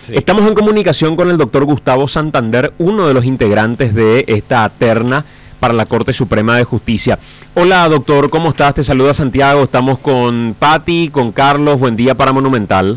Sí. Estamos en comunicación con el doctor Gustavo Santander, uno de los integrantes de esta terna para la Corte Suprema de Justicia. Hola, doctor, ¿cómo estás? Te saluda Santiago, estamos con Patti, con Carlos, buen día para Monumental.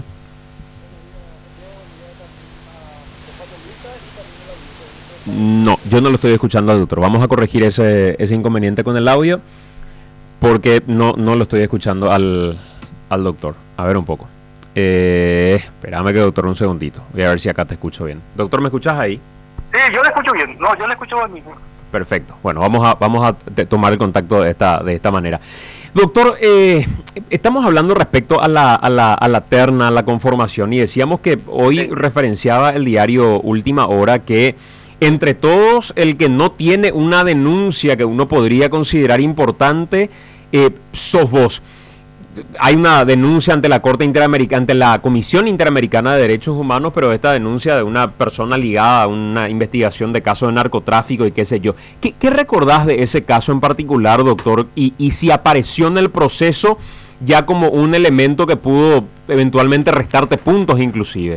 No, yo no lo estoy escuchando al doctor. Vamos a corregir ese inconveniente con el audio, porque no lo estoy escuchando al doctor. A ver un poco. Espérame que doctor, un segundito. Voy a ver si acá te escucho bien. Doctor, ¿me escuchas ahí? Sí, yo le escucho bien. No, yo le escucho bien mismo. Perfecto. Bueno, vamos a tomar el contacto de esta manera. Doctor, estamos hablando respecto a la terna, a la conformación, y decíamos que hoy referenciaba el diario Última Hora que entre todos el que no tiene una denuncia que uno podría considerar importante, sos vos. Hay una denuncia ante la Corte Interamericana, ante la Comisión Interamericana de Derechos Humanos, pero esta denuncia de una persona ligada a una investigación de casos de narcotráfico y qué sé yo. ¿Qué recordás de ese caso en particular, doctor? Y si apareció en el proceso ya como un elemento que pudo eventualmente restarte puntos inclusive.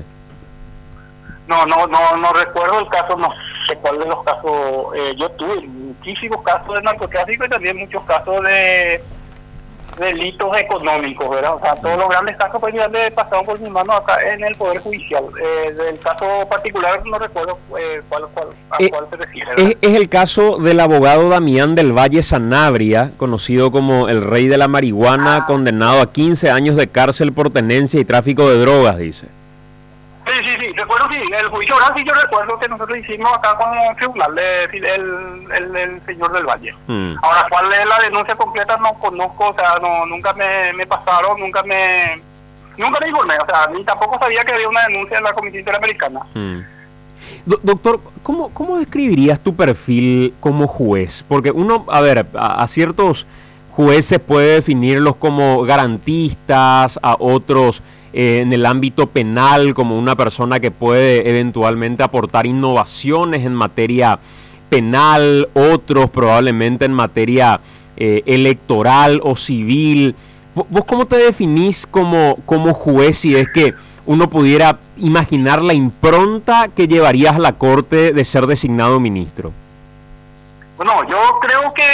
No recuerdo el caso, no sé cuál de los casos. Yo tuve muchísimos casos de narcotráfico y también muchos casos de delitos económicos, ¿verdad? O sea, todos los grandes casos pues ya le pasaron por mis manos acá en el Poder Judicial. Del caso particular no recuerdo a cuál se refiere. Es el caso del abogado Damián del Valle Sanabria, conocido como el rey de la marihuana, condenado a 15 años de cárcel por tenencia y tráfico de drogas, dice. Sí, recuerdo, sí, el juicio oral sí yo recuerdo que nosotros hicimos acá con el tribunal, el señor del Valle. Ahora, ¿cuál es la denuncia completa? No conozco, o sea, nunca me pasaron, nunca me informé, o sea, ni tampoco sabía que había una denuncia en la Comisión Interamericana. Doctor, ¿cómo describirías tu perfil como juez? Porque uno, a ver, a ciertos jueces puede definirlos como garantistas, a otros en el ámbito penal como una persona que puede eventualmente aportar innovaciones en materia penal, otros probablemente en materia electoral o civil. ¿Vos cómo te definís como juez si es que uno pudiera imaginar la impronta que llevarías a la Corte de ser designado ministro? Bueno, yo creo que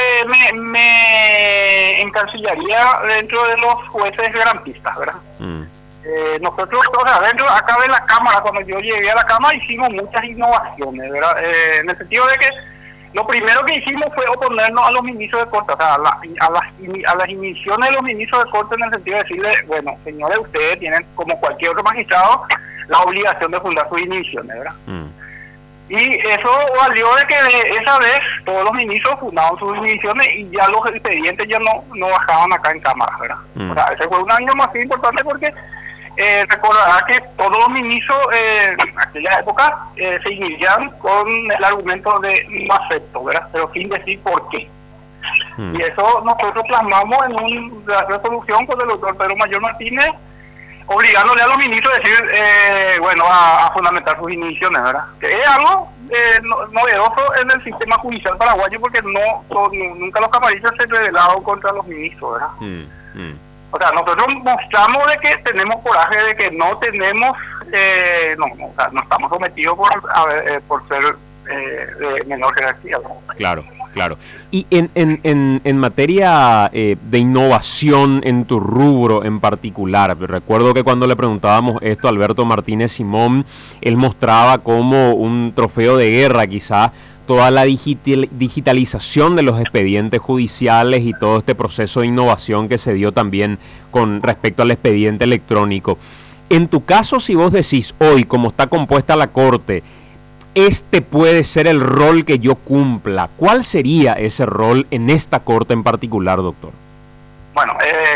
me encasillaría dentro de los jueces garantistas, ¿verdad? Nosotros, o sea, dentro acá de la Cámara, cuando yo llegué a la Cámara, hicimos muchas innovaciones, ¿verdad? En el sentido de que lo primero que hicimos fue oponernos a los ministros de Corte, o sea, a las inhibiciones de los ministros de Corte, en el sentido de decirle, bueno, señores, ustedes tienen, como cualquier otro magistrado, la obligación de fundar sus inhibiciones, ¿verdad? Y eso valió de que esa vez todos los ministros fundaron sus inhibiciones y ya los expedientes ya no bajaban acá en Cámara, ¿verdad? O sea, ese fue un año más importante porque recordará que todos los ministros en aquella época se iniciaban con el argumento de no acepto, ¿verdad? Pero sin decir por qué. Y eso nosotros plasmamos en una resolución con el doctor Pedro Mayor Martínez, obligándole a los ministros a decir, a fundamentar sus inhibiciones, ¿verdad? Que es algo novedoso en el sistema judicial paraguayo porque nunca los camaristas se rebelaron contra los ministros, ¿verdad? O sea, nosotros mostramos de que tenemos coraje, de que no tenemos, no estamos sometidos por ser de menor jerarquía, ¿no? Claro. Y en materia de innovación en tu rubro en particular, recuerdo que cuando le preguntábamos esto a Alberto Martínez Simón, él mostraba como un trofeo de guerra quizás toda la digitalización de los expedientes judiciales y todo este proceso de innovación que se dio también con respecto al expediente electrónico. En tu caso, si vos decís hoy, como está compuesta la Corte, este puede ser el rol que yo cumpla, ¿cuál sería ese rol en esta Corte en particular, doctor? Bueno,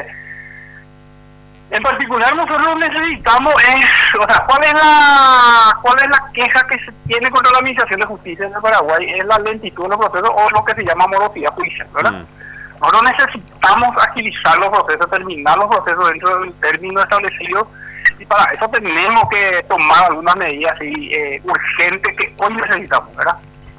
en particular nosotros necesitamos, ¿cuál es la queja que se tiene contra la Administración de Justicia de Paraguay? Es la lentitud de los procesos o lo que se llama morosidad judicial, ¿verdad? Nosotros necesitamos agilizar los procesos, terminar los procesos dentro del término establecido, y para eso tenemos que tomar algunas medidas urgentes que hoy necesitamos, ¿verdad?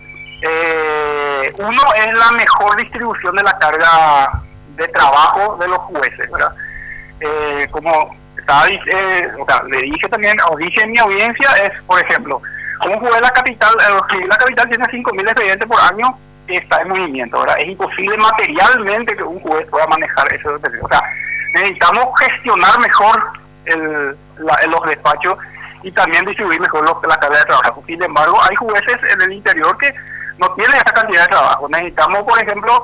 Uno es la mejor distribución de la carga de trabajo de los jueces, ¿verdad? Como o sea, le dije también, o dije en mi audiencia, es, por ejemplo, un juez de la capital, la capital tiene 5.000 expedientes por año que está en movimiento, ¿verdad? Es imposible materialmente que un juez pueda manejar eso. O sea, necesitamos gestionar mejor los despachos y también distribuir mejor la carga de trabajo. Sin embargo, hay jueces en el interior que no tienen esa cantidad de trabajo. Necesitamos, por ejemplo,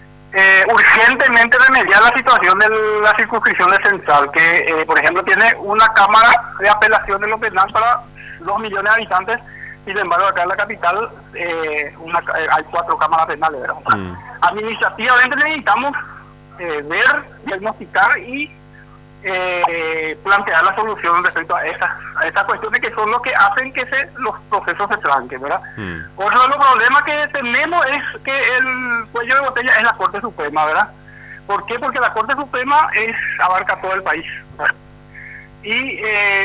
urgentemente remediar la situación de la circunscripción de Central, que, por ejemplo, tiene una cámara de apelación de lo penal para 2 millones de habitantes. Sin embargo, acá en la capital hay 4 cámaras penales, ¿verdad? Administrativamente necesitamos ver, diagnosticar y plantear la solución respecto a estas cuestiones que son lo que hacen que los procesos se tranquen, ¿verdad? Otro de los problemas que tenemos es que el cuello de botella es la Corte Suprema, ¿verdad? ¿Por qué? Porque la Corte Suprema abarca todo el país, ¿verdad? Y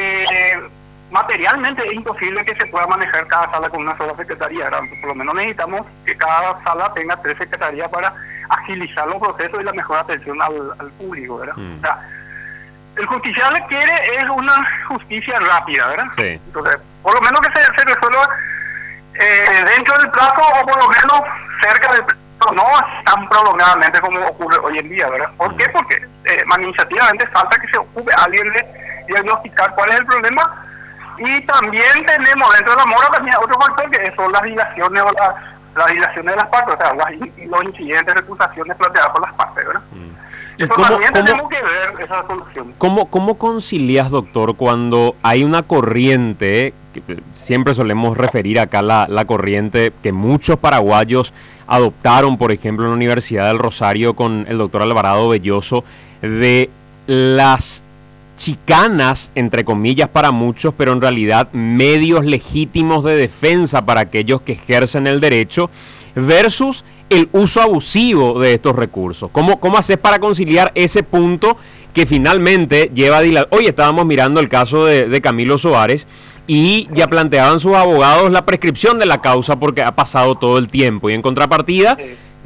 materialmente es imposible que se pueda manejar cada sala con una sola secretaría, ¿verdad? Por lo menos necesitamos que cada sala tenga 3 secretarías para agilizar los procesos y la mejor atención al público, ¿verdad? O sea, el justiciable quiere es una justicia rápida, ¿verdad? Sí. Entonces, por lo menos que se resuelva dentro del plazo o por lo menos cerca del plazo, no tan prolongadamente como ocurre hoy en día, ¿verdad? ¿Por qué? Porque administrativamente falta que se ocupe alguien de diagnosticar cuál es el problema. Y también tenemos dentro de la mora también otro factor que son las dilaciones o las dilaciones de las partes, o sea, los incidentes, recusaciones planteadas por las partes, ¿verdad? Eso también tenemos que ver esa solución. ¿Cómo concilias, doctor, cuando hay una corriente, que siempre solemos referir acá la corriente que muchos paraguayos adoptaron, por ejemplo, en la Universidad del Rosario con el doctor Alvarado Belloso, de las chicanas, entre comillas, para muchos, pero en realidad medios legítimos de defensa para aquellos que ejercen el derecho, versus el uso abusivo de estos recursos? ¿Cómo haces para conciliar ese punto que finalmente lleva a dilatar? Hoy estábamos mirando el caso de Camilo Soares y ya planteaban sus abogados la prescripción de la causa porque ha pasado todo el tiempo, y en contrapartida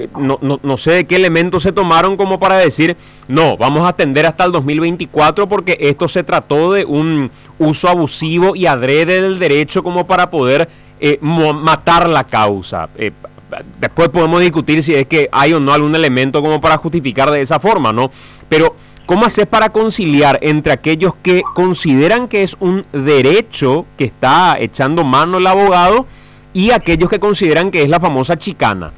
no sé de qué elementos se tomaron como para decir, no, vamos a atender hasta el 2024 porque esto se trató de un uso abusivo y adrede del derecho como para poder matar la causa. Después podemos discutir si es que hay o no algún elemento como para justificar de esa forma, ¿no? Pero ¿cómo haces para conciliar entre aquellos que consideran que es un derecho que está echando mano el abogado y aquellos que consideran que es la famosa chicana?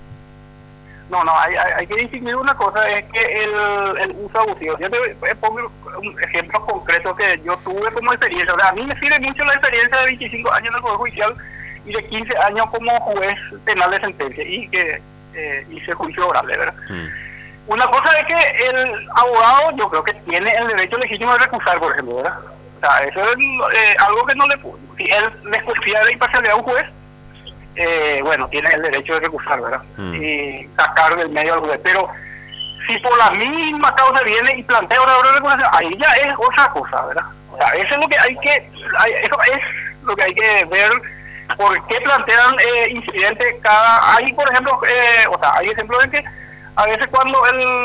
No, hay que distinguir una cosa, es que el uso abusivo. Yo te pongo un ejemplo concreto que yo tuve como experiencia. O sea, a mí me sirve mucho la experiencia de 25 años en el Poder Judicial y de 15 años como juez penal de sentencia y que hice juicio oral, ¿verdad? Una cosa es que el abogado, yo creo que tiene el derecho legítimo de recusar, por ejemplo, ¿verdad? O sea, eso es algo que no le puede. Si él desconfía de la imparcialidad de un juez, bueno, tiene el derecho de recusar, ¿verdad? Y sacar del medio al juez. Pero si por la misma causa viene y plantea una orden de recusación, ahí ya es otra cosa, ¿verdad? O sea, eso es lo que eso es lo que hay que ver. ¿Por qué plantean incidentes hay, por ejemplo, hay ejemplos en que a veces cuando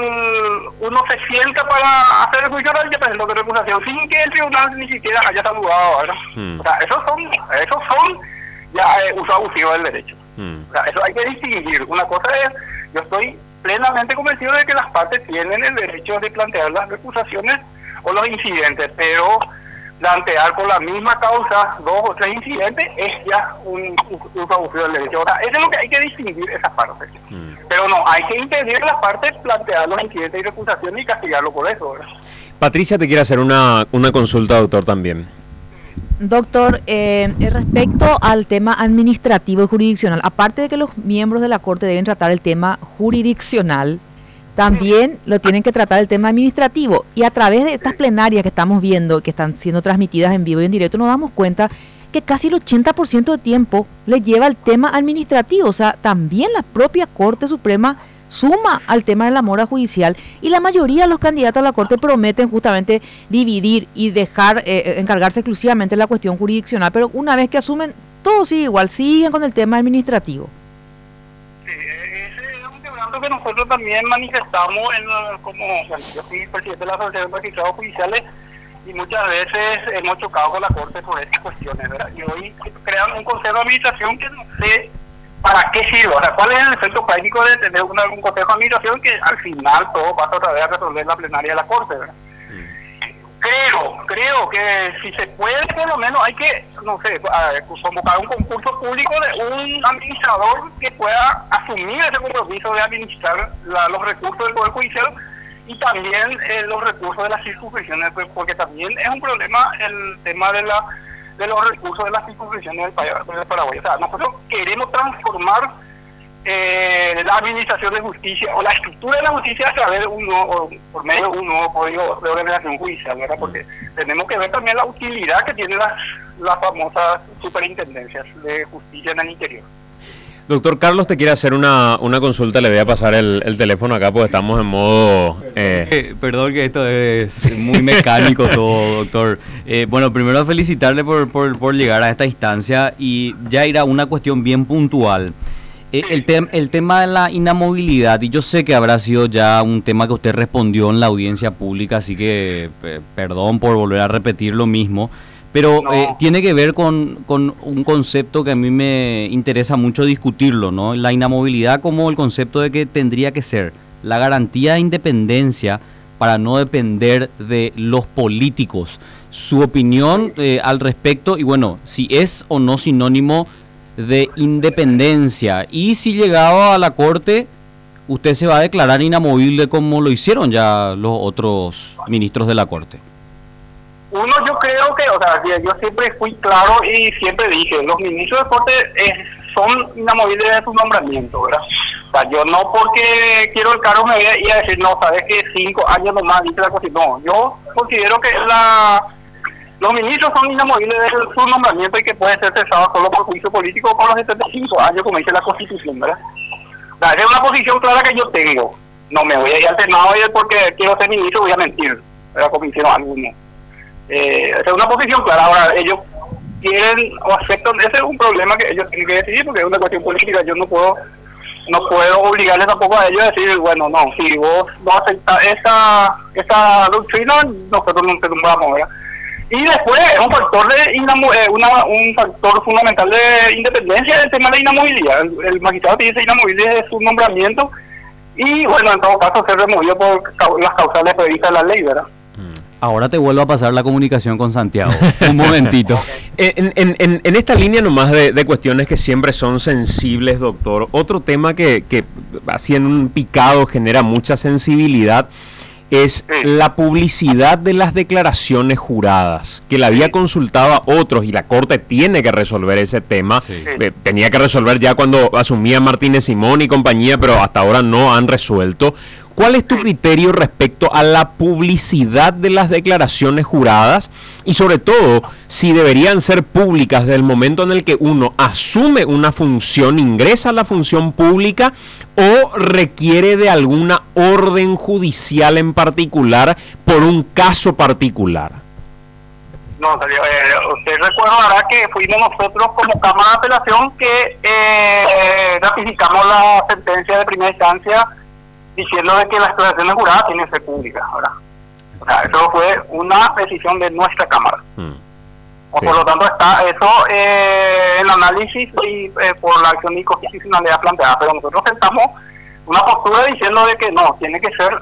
uno se sienta para hacer el juicio oral, ya presentó de recusación sin que el tribunal ni siquiera haya saludado, ¿verdad? O sea, esos son ya uso abusivo del derecho. O sea, eso hay que distinguir. Una cosa es, yo estoy plenamente convencido de que las partes tienen el derecho de plantear las recusaciones o los incidentes, pero plantear por la misma causa 2 o 3 incidentes es ya un uso abusivo del derecho. O sea, eso es lo que hay que distinguir, esas partes. Pero no, hay que impedir las partes, plantear los incidentes y recusaciones y castigarlo por eso, ¿verdad? Patricia te quiere hacer una consulta, doctor, también. Doctor, respecto al tema administrativo y jurisdiccional, aparte de que los miembros de la Corte deben tratar el tema jurisdiccional, también lo tienen que tratar el tema administrativo. Y a través de estas plenarias que estamos viendo, que están siendo transmitidas en vivo y en directo, nos damos cuenta que casi el 80% de tiempo le lleva al tema administrativo. O sea, también la propia Corte Suprema suma al tema de la mora judicial, y la mayoría de los candidatos a la Corte prometen justamente dividir y dejar encargarse exclusivamente de la cuestión jurisdiccional, pero una vez que asumen, todo sigue igual, siguen con el tema administrativo. Sí, ese es un quebranto que nosotros también manifestamos como yo soy presidente de la Asociación de Magistrados Judiciales, y muchas veces hemos chocado con la Corte por estas cuestiones, ¿verdad? Y hoy crean un consejo de administración que no sé para qué sirve, o sea, cuál es el efecto práctico de tener un consejo de administración que al final todo pasa otra vez a resolver la plenaria de la Corte, ¿verdad? Creo que si se puede, por lo menos hay que, no sé, convocar un concurso público de un administrador que pueda asumir ese compromiso de administrar los recursos del Poder Judicial y también los recursos de las circunscripciones, porque también es un problema el tema de los recursos de las circunscripciones del Paraguay. O sea, nosotros queremos transformar la administración de justicia o la estructura de la justicia a través de por medio de un nuevo código de organización judicial, ¿verdad? Porque tenemos que ver también la utilidad que tienen las famosas superintendencias de justicia en el interior. Doctor Carlos te quiere hacer una consulta, le voy a pasar el teléfono acá porque estamos en modo... Perdón que esto es muy mecánico todo, doctor. Bueno, primero felicitarle por llegar a esta instancia y ya ir a una cuestión bien puntual. El tema de la inamovilidad, y yo sé que habrá sido ya un tema que usted respondió en la audiencia pública, así que perdón por volver a repetir lo mismo, pero no. Tiene que ver con un concepto que a mí me interesa mucho discutirlo, ¿no? La inamovilidad como el concepto de que tendría que ser la garantía de independencia para no depender de los políticos. Su opinión al respecto, y bueno, si es o no sinónimo de independencia, y si llegaba a la Corte, usted se va a declarar inamovible como lo hicieron ya los otros ministros de la Corte. Yo creo que, o sea, yo siempre fui claro y siempre dije, los ministros de Corte son inamovibles de su nombramiento, ¿verdad? O sea, yo no porque quiero el cargo me voy a ir a decir, no, sabes que 5 años nomás dice la Constitución. No, yo considero que los ministros son inamovibles de su nombramiento y que puede ser cesado solo por juicio político por los 75 años, como dice la Constitución, ¿verdad? O sea, esa es una posición clara que yo tengo. No me voy a ir al Senado porque quiero ser ministro, voy a mentir, ¿verdad? Como hicieron algunos. Esa es una posición clara. Ahora, ellos quieren o aceptan, ese es un problema que ellos tienen que decidir porque es una cuestión política. Yo no puedo obligarles tampoco a ellos a decir, bueno, no, si vos no aceptas esa doctrina, nosotros no te nombramos, ¿verdad? Y después es un factor un factor fundamental de independencia el tema de inamovilidad. El magistrado tiene que ser inamovible de su nombramiento y, bueno, en todo caso ser removido por las causales previstas en la ley, ¿verdad? Ahora te vuelvo a pasar la comunicación con Santiago. Un momentito. En esta línea nomás de cuestiones que siempre son sensibles, doctor, otro tema que así en un picado genera mucha sensibilidad es la publicidad de las declaraciones juradas, que la había consultado a otros y la Corte tiene que resolver ese tema. Sí. Tenía que resolver ya cuando asumía Martínez Simón y compañía, pero hasta ahora no han resuelto. ¿Cuál es tu criterio respecto a la publicidad de las declaraciones juradas? Y sobre todo, si deberían ser públicas desde el momento en el que uno asume una función, ingresa a la función pública o requiere de alguna orden judicial en particular por un caso particular. No, usted recordará que fuimos nosotros como Cámara de Apelación que ratificamos la sentencia de primera instancia diciendo de que las declaraciones juradas tienen que ser públicas, ¿verdad? O sea, eso fue una decisión de nuestra Cámara. Sí. Por lo tanto, está eso en análisis y por la acción de inconstitucionalidad planteada, pero nosotros sentamos una postura diciendo de que no, tiene que ser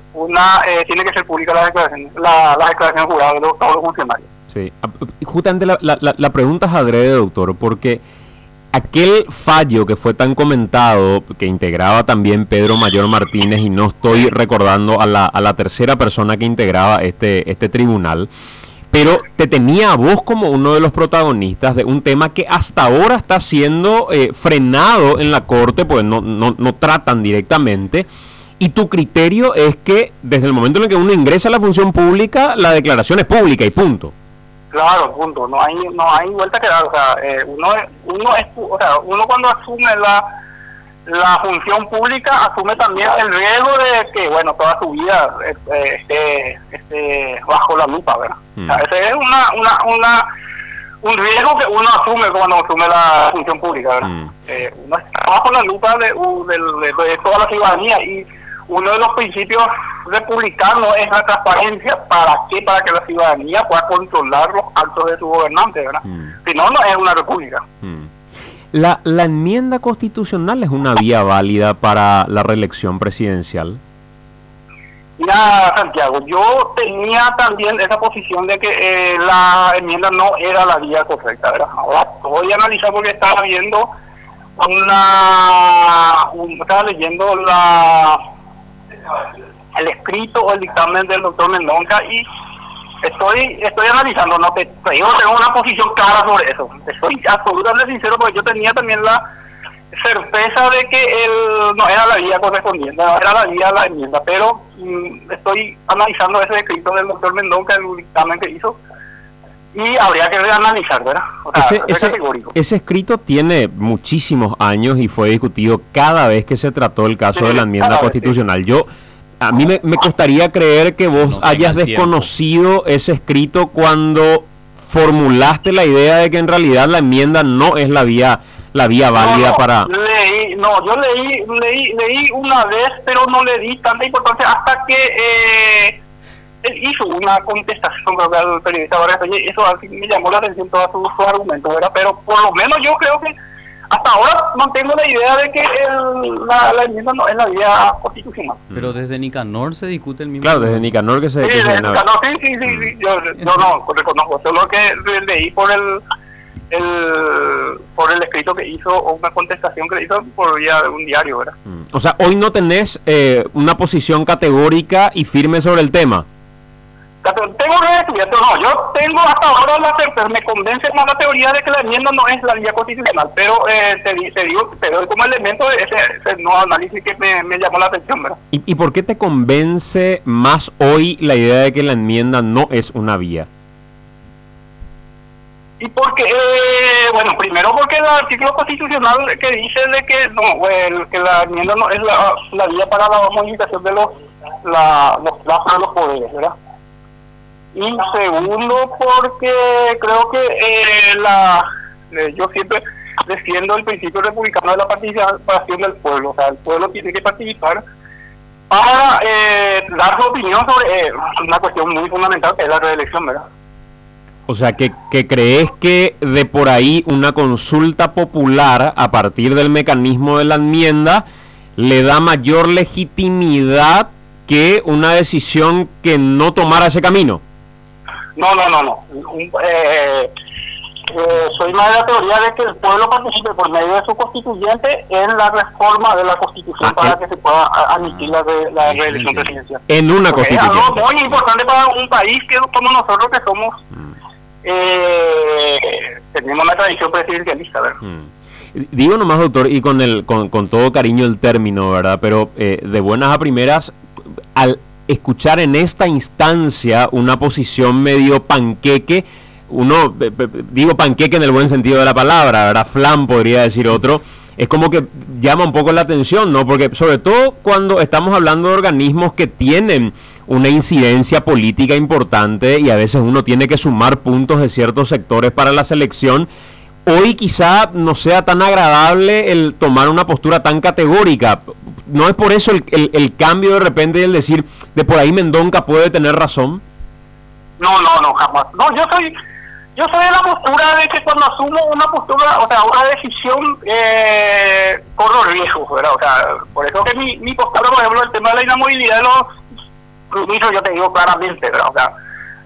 pública las declaraciones juradas de los funcionarios. Sí, justamente la pregunta es adrede, doctor, porque aquel fallo que fue tan comentado, que integraba también Pedro Mayor Martínez, y no estoy recordando a la tercera persona que integraba este tribunal, pero te tenía a vos como uno de los protagonistas de un tema que hasta ahora está siendo frenado en la Corte, porque no tratan directamente, y tu criterio es que desde el momento en el que uno ingresa a la función pública, la declaración es pública y punto. Claro, punto. No hay vuelta que dar. O sea, uno cuando asume la función pública asume también el riesgo de que, bueno, toda su vida esté bajo la lupa, ¿verdad? O sea, ese es un riesgo que uno asume cuando asume la función pública, ¿verdad? Uno está bajo la lupa de toda la ciudadanía y uno de los principios republicanos es la transparencia. ¿Para qué? Para que la ciudadanía pueda controlar los actos de su gobernante, ¿verdad? Si no, no es una república. ¿La enmienda constitucional es una vía válida para la reelección presidencial? Mira, Santiago, yo tenía también esa posición de que la enmienda no era la vía correcta, ¿verdad? Ahora voy a analizar porque estaba viendo estaba leyendo el escrito o el dictamen del doctor Mendonca y estoy analizando, no te digo, tengo una posición clara sobre eso. Estoy absolutamente sincero porque yo tenía también la certeza de que no era la vía correspondiente, no era la vía de la enmienda, pero estoy analizando ese escrito del doctor Mendonca, el dictamen que hizo, y habría que reanalizar, ¿verdad? O sea, ese escrito tiene muchísimos años y fue discutido cada vez que se trató el caso de la enmienda constitucional. Sí. A mí me costaría creer que vos hayas desconocido ese escrito cuando formulaste la idea de que en realidad la enmienda no es la vía válida para... Yo leí una vez, pero no le di tanta importancia hasta que él hizo una contestación al periodista Vargas. Eso así me llamó la atención todos sus argumentos, ¿verdad? Pero por lo menos yo creo que hasta ahora mantengo la idea de que la enmienda no es la vía constitucional. Pero desde Nicanor se discute el mismo. Claro, desde Nicanor que se discute. Sí. Yo no reconozco, solo que leí por el escrito que hizo, o una contestación que le hizo por vía de un diario, ¿verdad? O sea, hoy no tenés una posición categórica y firme sobre el tema. Tengo redescubierto, no, yo tengo hasta ahora la certeza, me convence más la teoría de que la enmienda no es la vía constitucional, pero te doy como elemento de ese nuevo análisis que me llamó la atención, ¿verdad? ¿Y por qué te convence más hoy la idea de que la enmienda no es una vía? Y porque, bueno, primero porque el artículo constitucional que dice de que que la enmienda no es la vía para la modificación de los plazos de los poderes, ¿verdad? Y segundo porque creo que yo siempre defiendo el principio republicano de la participación del pueblo. O sea, el pueblo tiene que participar para dar su opinión sobre una cuestión muy fundamental que es la reelección, ¿verdad? O sea, que crees que de por ahí una consulta popular a partir del mecanismo de la enmienda le da mayor legitimidad que una decisión que no tomara ese camino. No. Soy más de la teoría de que el pueblo participe por medio de su constituyente en la reforma de la Constitución para que se pueda admitir la reelección presidencial. En una constitución. Es algo muy importante para un país que como nosotros que somos tenemos una tradición presidencialista, ¿verdad? Digo nomás, doctor, y con todo cariño el término, ¿verdad? Pero de buenas a primeras, al escuchar en esta instancia una posición medio panqueque, digo panqueque en el buen sentido de la palabra, ¿verdad? Flan podría decir otro, es como que llama un poco la atención, ¿no? Porque sobre todo cuando estamos hablando de organismos que tienen una incidencia política importante y a veces uno tiene que sumar puntos de ciertos sectores para la selección, hoy quizá no sea tan agradable el tomar una postura tan categórica. ¿No es por eso el cambio de repente y el decir, de por ahí Mendonca puede tener razón? No, jamás. No, yo soy de la postura de que cuando asumo una postura, o sea, una decisión, corro riesgos, ¿verdad? O sea, por eso que mi postura, por ejemplo, el tema de la inamovilidad de los ministros, yo te digo claramente, ¿verdad? O sea,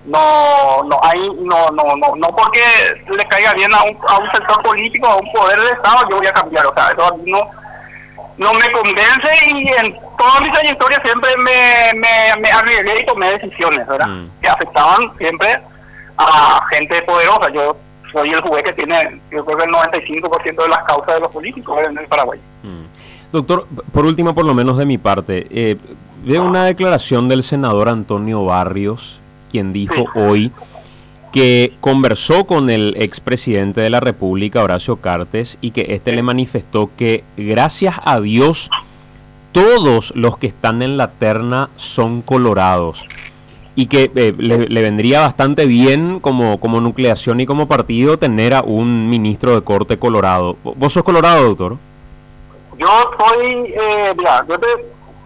no porque le caiga bien a un sector político, a un poder del Estado, yo voy a cambiar. O sea, eso a mí no me convence, y en toda mi trayectoria siempre me arriesgué y tomé decisiones, ¿verdad? Que afectaban siempre a gente poderosa. Yo soy el juez que tiene, yo creo que el 95% de las causas de los políticos en el Paraguay. Doctor, por último, por lo menos de mi parte, veo una declaración del senador Antonio Barrios, quien dijo hoy que conversó con el expresidente de la República, Horacio Cartes, y que le manifestó que gracias a Dios todos los que están en la terna son colorados, y que le vendría bastante bien como nucleación y como partido tener a un ministro de corte colorado. ¿Vos sos colorado, doctor? Yo soy, mira, yo te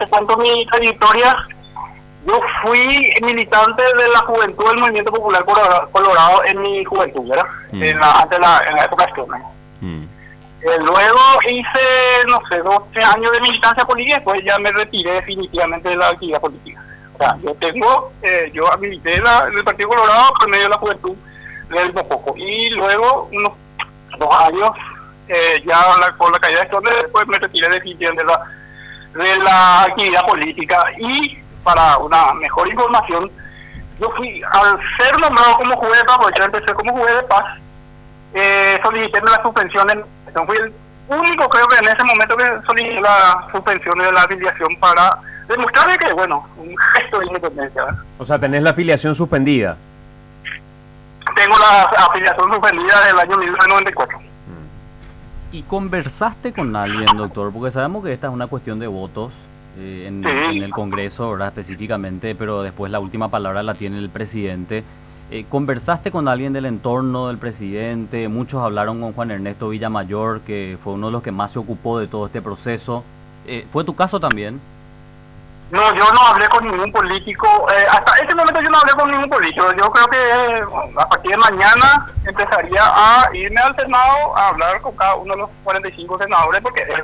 te cuento mi trayectoria. Yo fui militante de la juventud del Movimiento Popular Colorado en mi juventud, ¿verdad? En la época estudiantil. Luego hice, no sé, 12 años de militancia política y después ya me retiré definitivamente de la actividad política. O sea, yo milité en el Partido Colorado por medio de la juventud del Mococo. Y luego, unos 2 años, por la caída de Stornes, después me retiré definitivamente de la actividad política. Y para una mejor información, yo fui, al ser nombrado como juez de paz, porque yo empecé como juez de paz, solicité la suspensión. Fui el único, creo que en ese momento, que solicité la suspensión de la afiliación para demostrarle que, bueno, un gesto de independencia, ¿verdad? O sea, tenés la afiliación suspendida. Tengo la afiliación suspendida del año 1994. ¿Y conversaste con alguien, doctor? Porque sabemos que esta es una cuestión de votos en el Congreso, ¿verdad? Específicamente, pero después la última palabra la tiene el presidente. ¿Conversaste con alguien del entorno del presidente? Muchos hablaron con Juan Ernesto Villamayor, que fue uno de los que más se ocupó de todo este proceso. ¿Fue tu caso también? No, yo no hablé con ningún político. Hasta ese momento yo no hablé con ningún político. Yo creo que a partir de mañana empezaría a irme al Senado a hablar con cada uno de los 45 senadores, porque es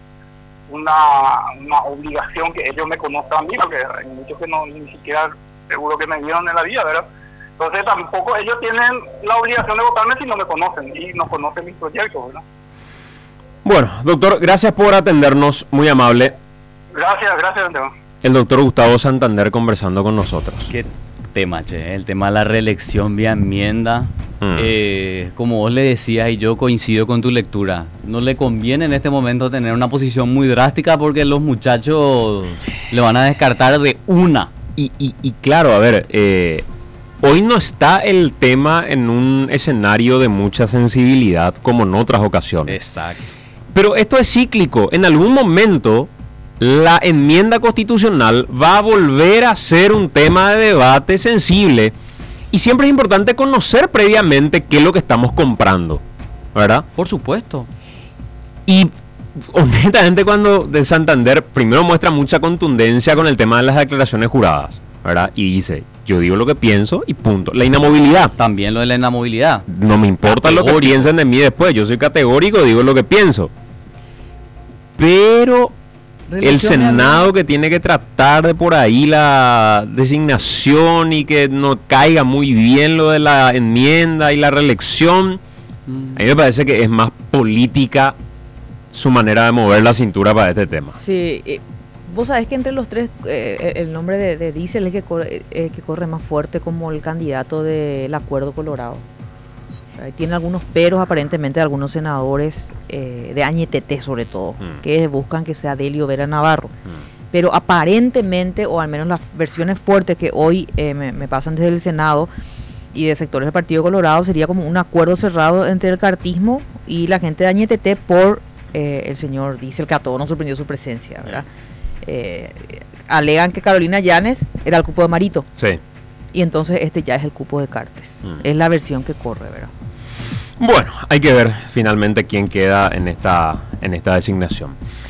una obligación que ellos me conozcan a mí, porque hay muchos que no ni siquiera seguro que me vieron en la vida, ¿verdad? Entonces tampoco ellos tienen la obligación de votarme si no me conocen y no conocen mis proyectos, ¿verdad? Bueno, doctor, gracias por atendernos, muy amable. Gracias, Antonio. El doctor Gustavo Santander conversando con nosotros. Qué tema, el tema de la reelección vía enmienda. Como vos le decías, y yo coincido con tu lectura, no le conviene en este momento tener una posición muy drástica porque los muchachos le van a descartar de una. Y claro, a ver, hoy no está el tema en un escenario de mucha sensibilidad como en otras ocasiones. Exacto. Pero esto es cíclico. En algún momento la enmienda constitucional va a volver a ser un tema de debate sensible y siempre es importante conocer previamente qué es lo que estamos comprando, ¿verdad? Por supuesto. Y honestamente, cuando de Santander primero muestra mucha contundencia con el tema de las declaraciones juradas, ¿verdad? Y dice, yo digo lo que pienso y punto. La inamovilidad. También lo de la inamovilidad. No me importa lo que piensen de mí después, yo soy categórico, digo lo que pienso. Pero el Senado, que tiene que tratar de por ahí la designación y que no caiga muy bien lo de la enmienda y la reelección, a mí me parece que es más política su manera de mover la cintura para este tema. Sí, vos sabés que entre los tres, el nombre de Diesel es el que corre más fuerte como el candidato del Acuerdo Colorado. Tiene algunos peros aparentemente de algunos senadores de Añetete sobre todo, que buscan que sea Delio Vera Navarro. Pero aparentemente, o al menos las versiones fuertes que hoy me pasan desde el Senado y de sectores del Partido Colorado, sería como un acuerdo cerrado entre el cartismo y la gente de Añetete por el señor Diesel, que a todos nos sorprendió su presencia, ¿verdad? Alegan que Carolina Llanes era el cupo de Marito. Sí. Y entonces este ya es el cupo de Cartes. Es la versión que corre, ¿verdad? Bueno, hay que ver finalmente quién queda en esta designación.